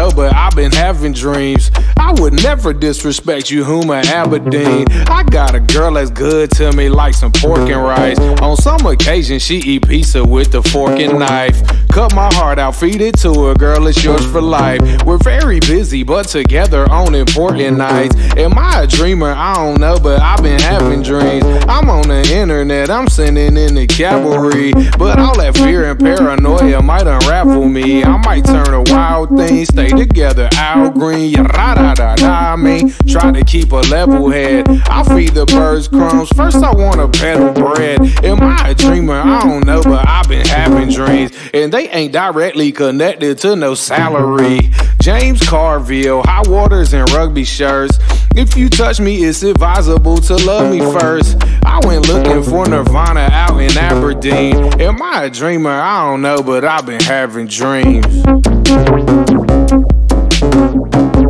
know, but I've been having dreams. I would never disrespect you, Huma Aberdeen. I got a girl that's good to me like some pork and rice. On some occasion, she eat pizza with the fork and knife. Cut my heart out, feed it to her, girl, it's yours for life. We're very busy, but together on important nights. Am I a dreamer? I don't know, but I've been having dreams. I'm on the internet, I'm sending in the cavalry. But all that fear and paranoia might unravel me. I might turn a wild thing, stay together, Al Green. I mean, try to keep a level head. I feed the birds crumbs, first I want a peddle bread. Am I a dreamer? I don't know, but I've been having dreams. And they ain't directly connected to no salary. James Carville, high waters and rugby shirts. If you touch me, it's advisable to love me first. I went looking for Nirvana out in Aberdeen. Am I a dreamer? I don't know, but I've been having dreams.